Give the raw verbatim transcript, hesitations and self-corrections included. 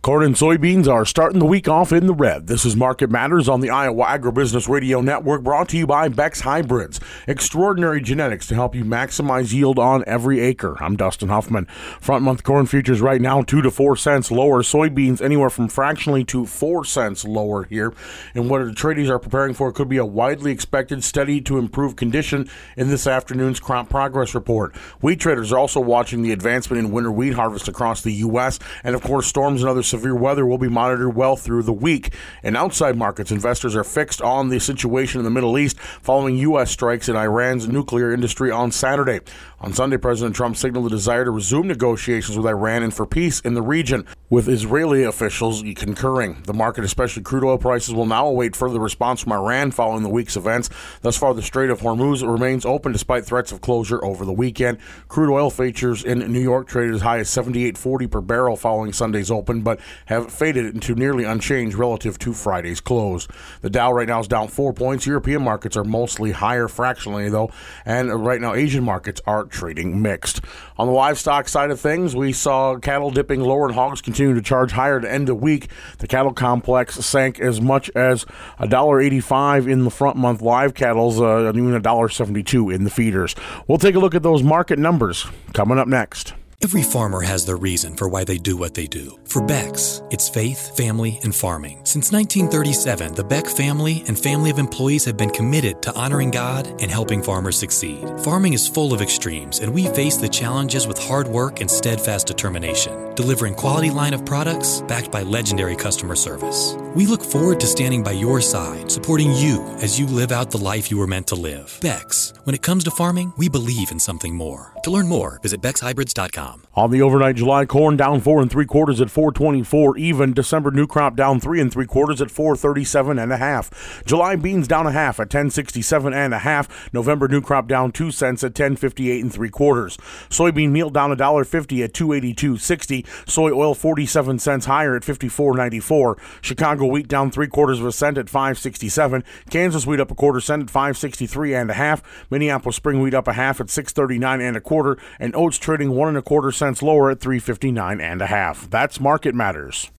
Corn and soybeans are starting the week off in the red. This is Market Matters on the Iowa Agribusiness Radio Network, brought to you by Beck's Hybrids. Extraordinary genetics to help you maximize yield on every acre. I'm Dustin Huffman. Front month corn futures right now two to four cents lower. Soybeans anywhere from fractionally to four cents lower here. And what the traders are preparing for could be a widely expected steady to improved condition in this afternoon's crop progress report. Wheat traders are also watching the advancement in winter wheat harvest across the U S, and of course storms and other severe weather will be monitored well through the week. In outside markets, investors are fixed on the situation in the Middle East following U S strikes in Iran's nuclear industry on Saturday. On Sunday, President Trump signaled a desire to resume negotiations with Iran and for peace in the region, with Israeli officials concurring. The market, especially crude oil prices, will now await further response from Iran following the week's events. Thus far, the Strait of Hormuz remains open despite threats of closure over the weekend. Crude oil futures in New York traded as high as seventy-eight forty per barrel following Sunday's open, but have faded into nearly unchanged relative to Friday's close. The Dow right now is down four points. European markets are mostly higher fractionally, though, and right now Asian markets are trading mixed. On the livestock side of things, we saw cattle dipping lower and hogs continue to charge higher to end the week. The cattle complex sank as much as one dollar eighty-five in the front month live cattle's, uh, even one dollar seventy-two in the feeders. We'll take a look at those market numbers coming up next. Every farmer has their reason for why they do what they do. For Beck's, it's faith, family, and farming. Since nineteen thirty-seven, the Beck family and family of employees have been committed to honoring God and helping farmers succeed. Farming is full of extremes, and we face the challenges with hard work and steadfast determination, delivering quality line of products backed by legendary customer service. We look forward to standing by your side, supporting you as you live out the life you were meant to live. Beck's, when it comes to farming, we believe in something more. To learn more, visit becks hybrids dot com. On the overnight, July corn down four and three quarters at four twenty-four even. December new crop down three and three quarters at four thirty-seven and a half. July beans down a half at ten sixty-seven and a half. November new crop down two cents at ten fifty-eight and three quarters. Soybean meal down a dollar fifty at two eighty-two sixty. Soy oil forty-seven cents higher at fifty-four ninety-four. Chicago wheat down three quarters of a cent at five sixty-seven. Kansas wheat up a quarter cent at five sixty-three and a half. Minneapolis spring wheat up a half at six thirty-nine and a quarter. And oats trading one and a quarter cents lower at three fifty-nine and a half. That's Market Matters.